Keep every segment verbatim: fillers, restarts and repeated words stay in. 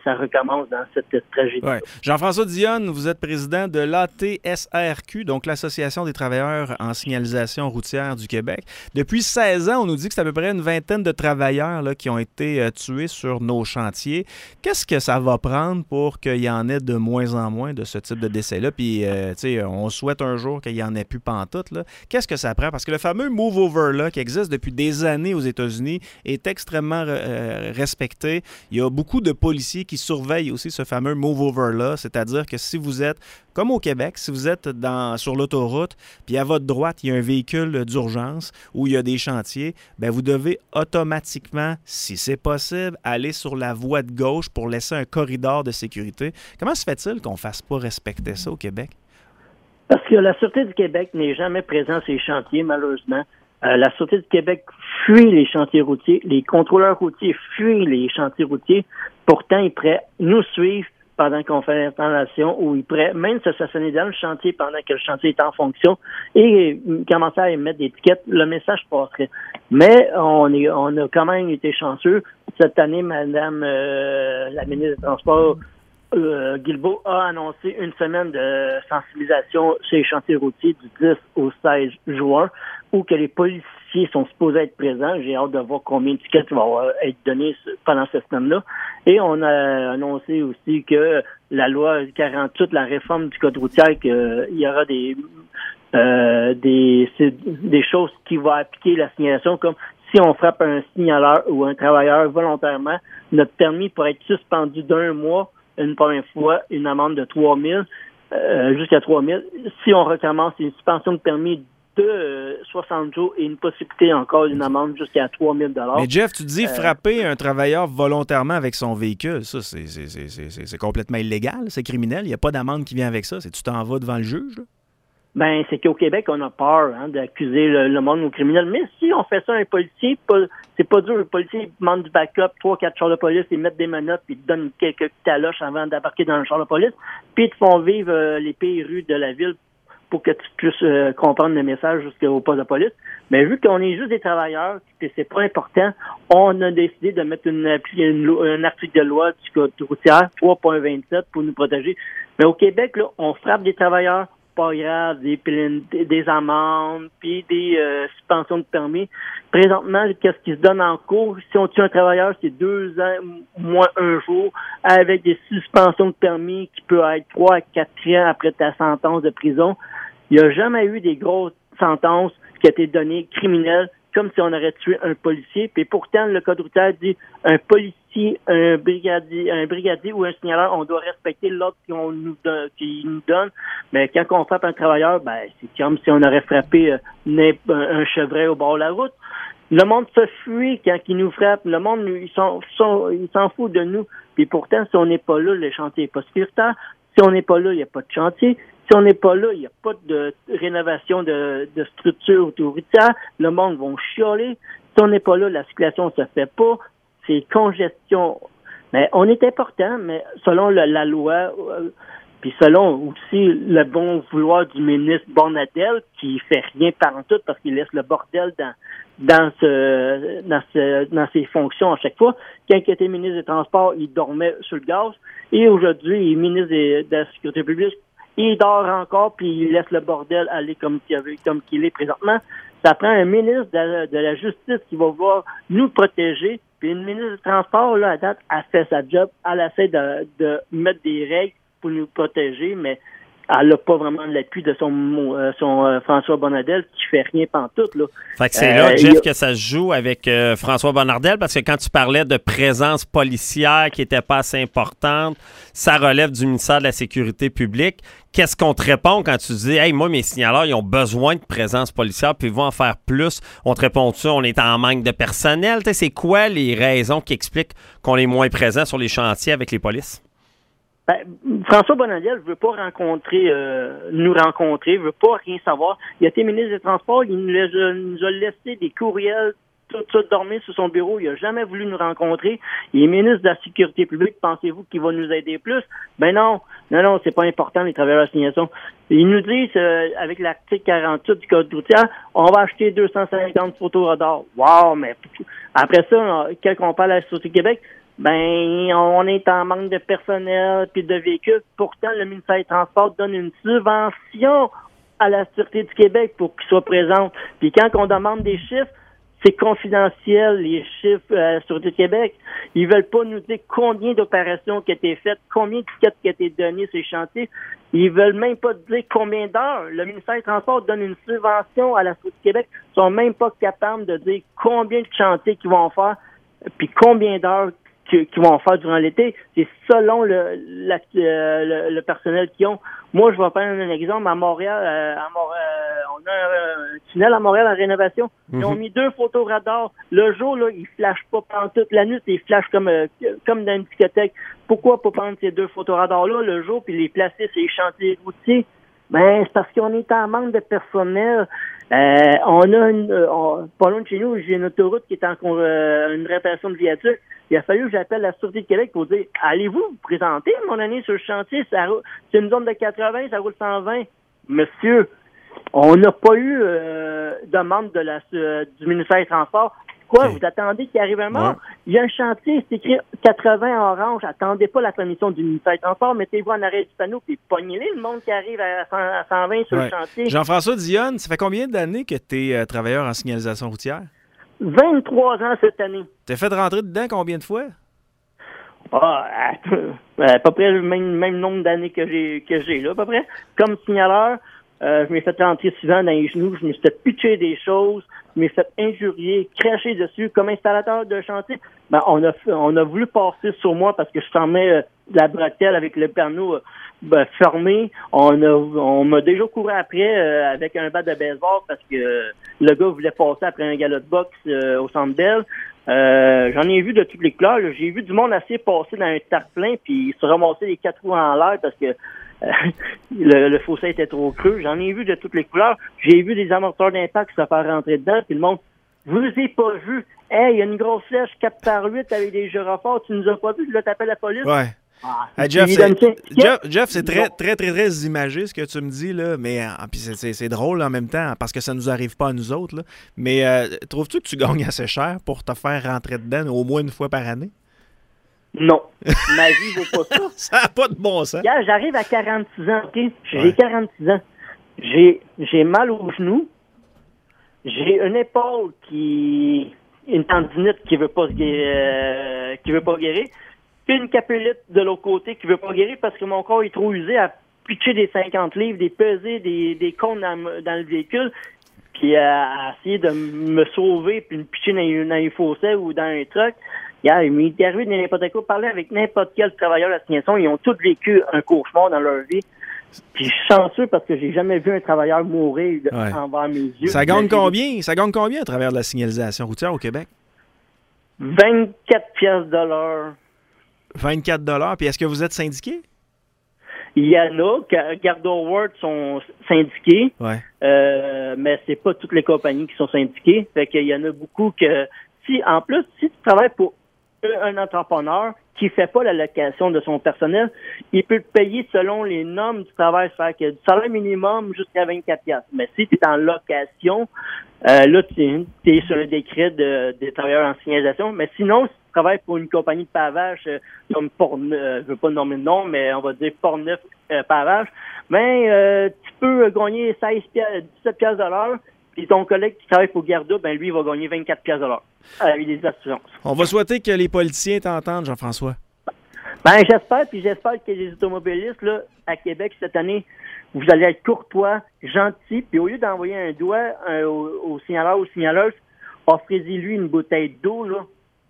ça recommence dans cette tragédie. Ouais. Jean-François Dionne, vous êtes président de l'A T S R Q, donc l'Association des travailleurs en signalisation routière du Québec. Depuis seize ans, on nous dit que c'est à peu près une vingtaine de travailleurs là, qui ont été euh, tués sur nos chantiers. Qu'est-ce que ça va prendre pour qu'il y en ait de moins en moins de ce type de décès-là? Puis, euh, tu sais, on souhaite un jour qu'il n'y en ait plus pantoute, là. Qu'est-ce que ça prend? Parce que le fameux Move Over, là, qui existe depuis des années aux États-Unis, est extrêmement euh, respecté. Il y a beaucoup de policiers qui surveillent aussi ce fameux Move Over-là, c'est-à-dire que si vous êtes, comme au Québec, si vous êtes dans, sur l'autoroute, puis à votre droite, il y a un véhicule d'urgence où il y a des chantiers, bien, vous devez automatiquement, si c'est possible, aller sur la voie de gauche pour laisser un corridor de sécurité. Comment se fait-il qu'on ne fasse pas respecter ça au Québec? Parce que la Sûreté du Québec n'est jamais présente sur les chantiers, malheureusement. Euh, la Sûreté du Québec fuit les chantiers routiers. Les contrôleurs routiers fuient les chantiers routiers. Pourtant, ils pourraient nous suivre pendant qu'on fait l'installation ou ils pourraient même se stationner dans le chantier pendant que le chantier est en fonction et commencer à émettre des étiquettes. Le message passerait. Mais on est, on a quand même été chanceux. Cette année, Madame euh, la ministre des Transports, Euh, Guilbeault a annoncé une semaine de sensibilisation sur les chantiers routiers du dix au seize juin, où que les policiers sont supposés être présents. J'ai hâte de voir combien de tickets vont être donnés pendant cette semaine-là. Et on a annoncé aussi que la loi quarante-huit, la réforme du code routier, qu'il y aura des euh, des des choses qui vont appliquer la signalisation, comme si on frappe un signaleur ou un travailleur volontairement, notre permis pourrait être suspendu d'un mois une première fois, une amende de trois mille euh, jusqu'à trois mille. Si on recommence, une suspension de permis de euh, soixante jours et une possibilité encore d'une amende jusqu'à trois mille dollars. Mais Jeff, tu dis euh, frapper un travailleur volontairement avec son véhicule. Ça, c'est, c'est, c'est, c'est, c'est complètement illégal, c'est criminel. Il n'y a pas d'amende qui vient avec ça. C'est tu t'en vas devant le juge, là? Ben, c'est qu'au Québec, on a peur hein, d'accuser le, le monde aux criminels. Mais si on fait ça à un policier, pas, c'est pas dur. Le policier demande du backup, trois, quatre chars de police, ils mettent des menottes, puis ils te donnent quelques taloches avant d'embarquer dans le char de police, puis ils te font vivre euh, les pires rues de la ville pour que tu puisses euh, comprendre le message jusqu'au poste de police. Mais vu qu'on est juste des travailleurs, et c'est pas important, on a décidé de mettre une, une, un article de loi du code routier trois point vingt-sept pour nous protéger. Mais au Québec, là, on frappe des travailleurs, pas grave, des, des amendes, puis des euh, suspensions de permis. Présentement, qu'est-ce qui se donne en cours? Si on tue un travailleur, c'est deux ans, moins un jour, avec des suspensions de permis qui peuvent être trois à quatre ans après ta sentence de prison. Il n'y a jamais eu des grosses sentences qui ont été données criminelles, comme si on aurait tué un policier. Puis pourtant, le code routier dit un policier, un brigadier, un brigadier ou un signaleur, on doit respecter l'ordre qu'on nous donne, qu'il nous donne. Mais quand on frappe un travailleur, ben c'est comme si on aurait frappé euh, un chevreuil au bord de la route. Le monde se fuit quand il nous frappe. Le monde, ils s'en, sont, ils s'en fout de nous. Puis pourtant, si on n'est pas là, le chantier n'est pas sécuritaire. Si on n'est pas là, il n'y a pas de chantier. Si on n'est pas là, il n'y a pas de rénovation de, de structure autoroutière. Le monde va chialer. Si on n'est pas là, la circulation ne se fait pas. C'est congestion. Mais on est important, mais selon le, la loi, euh, puis selon aussi le bon vouloir du ministre Bonnardel, qui fait rien par en tout parce qu'il laisse le bordel dans dans ce dans ce dans ses fonctions à chaque fois. Quand il était ministre des Transports, il dormait sur le gaz. Et aujourd'hui, il est ministre de, de la Sécurité publique. Il dort encore, puis il laisse le bordel aller comme qu'il, avait, comme qu'il est présentement. Ça prend un ministre de la, de la Justice qui va vouloir nous protéger. Puis une ministre du Transport, là, à date, a fait sa job. Elle essaie de, de mettre des règles pour nous protéger, mais elle n'a pas vraiment l'appui de son, euh, son euh, François Bonnardel qui fait rien pantoute, là. Fait que c'est euh, là, Jeff, a... que ça se joue avec euh, François Bonnardel, parce que quand tu parlais de présence policière qui n'était pas assez importante, ça relève du ministère de la Sécurité publique. Qu'est-ce qu'on te répond quand tu dis « Hey, moi, mes signaleurs, ils ont besoin de présence policière, puis ils vont en faire plus. » On te répond-tu « On est en manque de personnel. » C'est quoi les raisons qui expliquent qu'on est moins présent sur les chantiers avec les polices? Ben, François Bonnardel ne veut pas rencontrer, euh, nous rencontrer, veut pas rien savoir. Il a été ministre des Transports, il nous a, nous a laissé des courriels, tout ça dormir sur son bureau. Il a jamais voulu nous rencontrer. Il est ministre de la Sécurité publique. Pensez-vous qu'il va nous aider plus? Ben non. Non, non, c'est pas important, les travailleurs d'assignation. Ils nous disent, euh, avec l'article quarante-huit du Code routier, on va acheter deux cent cinquante photoradars. Wow, mais après ça, quand on parle à la Sûreté du Québec, ben, on est en manque de personnel puis de véhicules. Pourtant, le ministère des Transports donne une subvention à la Sûreté du Québec pour qu'ils soient présents. Puis quand on demande des chiffres, c'est confidentiel, les chiffres euh, sur le Québec. Ils veulent pas nous dire combien d'opérations qui ont été faites, combien de tickets qui ont été donnés sur les chantiers. Ils veulent même pas dire combien d'heures. Le ministère des Transports donne une subvention à la Sûreté du Québec. Ils sont même pas capables de dire combien de chantiers qu'ils vont faire, puis combien d'heures qu'ils vont faire durant l'été. C'est selon le, la, euh, le, le personnel qu'ils ont. Moi, je vais prendre un exemple. À Montréal, euh, à Montréal on a un, un tunnel à Montréal en rénovation. Ils mm-hmm. ont mis deux photos radars. Le jour, là, ils flashent pas pendant toute la nuit. Ils flashent comme, euh, comme dans une discothèque. Pourquoi pas prendre ces deux photos radars-là le jour puis les placer sur les chantiers routiers? Ben, c'est parce qu'on est en manque de personnel. Euh, on a une, on, pas loin de chez nous, j'ai une autoroute qui est en euh, une réparation de viaduc. Il a fallu que j'appelle la Sûreté du Québec pour dire, allez-vous vous présenter, mon année, sur le chantier? Ça roule, c'est une zone de quatre-vingts, ça roule cent vingt. Monsieur, on n'a pas eu euh, demande de la, euh, du ministère des Transports. Quoi, okay. Vous attendez qu'il arrive un mort? Ouais. Il y a un chantier, c'est écrit quatre-vingts en orange. Attendez pas la permission du ministère des Transports. Mettez-vous en arrêt du panneau puis pognez-les le monde qui arrive à, cent, à cent vingt sur ouais. le chantier. Jean-François Dionne, ça fait combien d'années que tu es euh, travailleur en signalisation routière? vingt-trois ans cette année. T'as fait rentrer dedans combien de fois? Ah, à, à peu près le même, même nombre d'années que j'ai, que j'ai là, à peu près. Comme signaleur, euh, je m'ai fait rentrer souvent dans les genoux, je me suis fait pitcher des choses, je m'ai fait injurier, cracher dessus. Comme installateur de chantier, ben, on a on a voulu passer sur moi parce que je fermais euh, la bretelle avec le panneau euh, ben, fermé. On a on m'a déjà couru après euh, avec un bat de baseball parce que euh, le gars voulait passer après un galop de boxe euh, au Centre Bell. Euh, j'en ai vu de toutes les couleurs. Là. J'ai vu du monde assez passer dans un tarpelin puis se ramasser les quatre roues en l'air parce que euh, le, le fossé était trop creux. J'en ai vu de toutes les couleurs. J'ai vu des amortisseurs d'impact se faire rentrer dedans puis le monde, vous les avez pas vu. Hey, il y a une grosse flèche quatre par huit avec des gyrophares. Tu nous as pas vu? Là, t'appelles la police. Ouais. Ah, hey, Jeff, c'est, Jeff, Jeff, c'est très, très, très, très imagé ce que tu me dis, là, mais ah, puis c'est, c'est, c'est drôle en même temps parce que ça nous arrive pas à nous autres. Là. Mais euh, trouves-tu que tu gagnes assez cher pour te faire rentrer dedans au moins une fois par année? Non. Ma vie vaut pas ça. Ça n'a pas de bon sens. Regarde, j'arrive à quarante-six ans, OK? J'ai ouais. quarante-six ans. J'ai, j'ai mal aux genoux. J'ai une épaule qui... une tendinite qui veut pas se guérir, euh, qui veut pas guérir. Puis une capulite de l'autre côté qui veut pas guérir parce que mon corps est trop usé à pitcher des cinquante livres, des peser, des, des cônes dans, dans le véhicule, puis à, à essayer de me sauver puis me pitcher dans, dans un fossé ou dans un truck. Yeah, il m'est arrivé de n'importe quoi, parler avec n'importe quel travailleur de la signalisation, ils ont tous vécu un cauchemar dans leur vie. Puis je suis chanceux parce que j'ai jamais vu un travailleur mourir ouais. envers mes yeux. Ça gagne combien? Ça gagne combien à travers de la signalisation routière au Québec? vingt-quatre piastres de l'heure. vingt-quatre dollars. Puis est-ce que vous êtes syndiqué? Il y en a. Gardo World sont syndiqués. Ouais. Euh, mais c'est pas toutes les compagnies qui sont syndiquées. Fait qu'il y en a beaucoup que... si En plus, si tu travailles pour un entrepreneur qui fait pas l'allocation de son personnel, il peut te payer selon les normes du travail. Fait que du salaire minimum jusqu'à vingt-quatre piastres. Mais si tu es en location, euh, là, tu es sur le décret de, des travailleurs en signalisation. Mais sinon, si tu travailles pour une compagnie de pavage, euh, comme Portneuf, euh, je veux pas nommer le nom, mais on va dire Portneuf euh, Pavage, ben, euh, tu peux gagner seize piastres, dix-sept piastres de l'heure. Puis ton collègue qui travaille pour Garda, ben lui, il va gagner vingt-quatre piastres de l'heure avec des assurances. On va souhaiter que les politiciens t'entendent, Jean-François. Ben, j'espère, puis j'espère que les automobilistes, là, à Québec, cette année, vous allez être courtois, gentils, puis au lieu d'envoyer un doigt un, au, au signaleur ou signaleuse, offrez-lui une bouteille d'eau, là.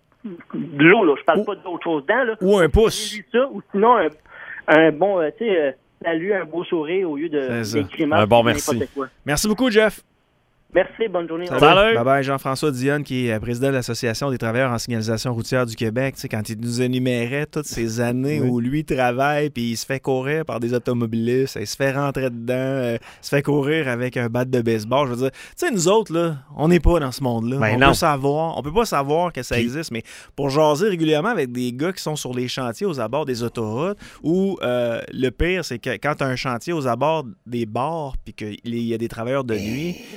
De l'eau, là. Je parle ou, pas d'autre chose dedans, là. Ou un pouce. Ça, ou sinon, un, un bon, euh, tu sais, euh, salut, un beau sourire au lieu de d'écrire un bon merci. Quoi. Merci beaucoup, Jeff. Merci, bonne journée. Salut. Bye bye, Jean-François Dionne, qui est président de l'Association des travailleurs en signalisation routière du Québec. Tu sais, quand il nous énumérait toutes ces années oui. où lui travaille, puis il se fait courir par des automobilistes, il se fait rentrer dedans, euh, il se fait courir avec un bat de baseball. Je veux dire, tu sais, nous autres, là, on n'est pas dans ce monde-là. Ben on non. peut savoir, on peut pas savoir que ça puis... existe, mais pour jaser régulièrement avec des gars qui sont sur les chantiers aux abords des autoroutes, ou euh, le pire, c'est que quand tu as un chantier aux abords des bars, puis qu'il y a des travailleurs de nuit, écoute, c'est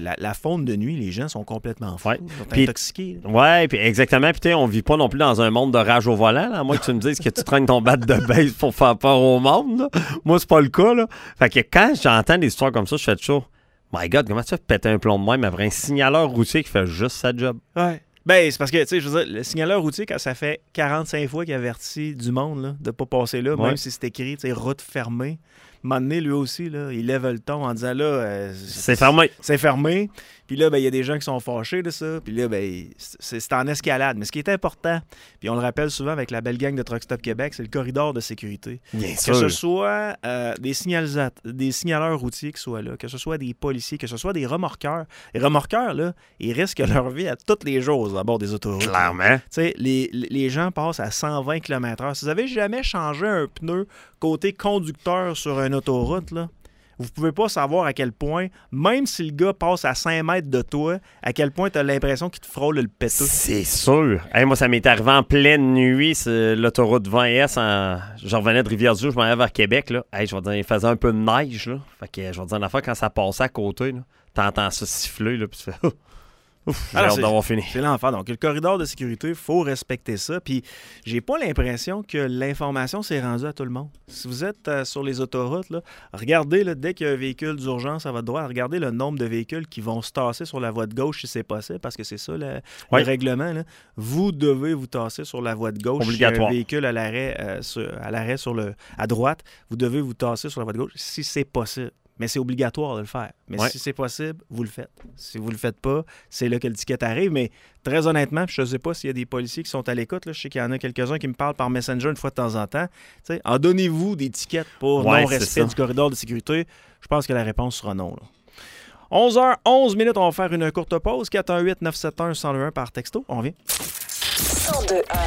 la, la faune de nuit, les gens sont complètement fous. Ouais. Ils sont Puis, intoxiqués. Oui, puis exactement. Puis on vit pas non plus dans un monde de rage au volant, là, à moins que tu me dises que tu traînes ton bat de base pour faire peur au monde. Là. Moi, c'est pas le cas. Là. Fait que quand j'entends des histoires comme ça, je fais toujours My God, comment tu fais péter un plomb de même après un signaleur routier qui fait juste sa job? Ouais. Ben, c'est parce que, tu sais, je veux dire, le signaleur routier, quand ça fait quarante-cinq fois qu'il avertit du monde là, de ne pas passer là, ouais. même si c'est écrit, tu sais, route fermée, à un moment donné, lui aussi, là, il lève le ton en disant, là... Euh, c'est fermé. C'est fermé. Puis là, ben, il y a des gens qui sont fâchés de ça. Puis là, ben, c'est, c'est en escalade. Mais ce qui est important, puis on le rappelle souvent avec la belle gang de Truck Stop Québec, c'est le corridor de sécurité. Bien que sûr. ce soit euh, des, signalisat- des signaleurs routiers qui soient là, que ce soit des policiers, que ce soit des remorqueurs. Les remorqueurs, là, ils risquent leur vie à tous les jours à bord des autoroutes. Clairement. Tu sais, les, les gens passent à cent vingt kilomètres heure. Si vous avez jamais changé un pneu côté conducteur sur une autoroute, là, vous pouvez pas savoir à quel point, même si le gars passe à cinq mètres de toi, à quel point tu as l'impression qu'il te frôle le péteux. C'est sûr. Hey, moi, ça m'est arrivé en pleine nuit, c'est l'autoroute vingt S. En... Je revenais de Rivière-du-Loup, je m'en allais vers Québec. Là. Hey, je vais dire, il faisait un peu de neige. Là. Fait que, je vais dire une affaire, quand ça passait à côté, là, t'entends ça siffler, là, puis tu fais... Ouf, j'ai Alors, hâte d'avoir fini. C'est l'enfer. Donc, le corridor de sécurité, il faut respecter ça. Puis, j'ai pas l'impression que l'information s'est rendue à tout le monde. Si vous êtes euh, sur les autoroutes, là, regardez, là, dès qu'il y a un véhicule d'urgence à votre droite, regardez le nombre de véhicules qui vont se tasser sur la voie de gauche si c'est possible, parce que c'est ça le, oui. le règlement. Là. Vous devez vous tasser sur la voie de gauche. Obligatoire. Si il y a un véhicule à l'arrêt, euh, sur, à, l'arrêt sur le, à droite, vous devez vous tasser sur la voie de gauche si c'est possible. Mais c'est obligatoire de le faire. Mais ouais. si c'est possible, vous le faites. Si vous ne le faites pas, c'est là que le ticket arrive. Mais très honnêtement, je ne sais pas s'il y a des policiers qui sont à l'écoute. Là. Je sais qu'il y en a quelques-uns qui me parlent par Messenger une fois de temps en temps. T'sais, en donnez-vous des tickets pour ouais, non-respect du corridor de sécurité. Je pense que la réponse sera non. Là. onze heures onze minutes, on va faire une courte pause. quatre un huit neuf sept un un zéro un par texto. On revient. cent deux un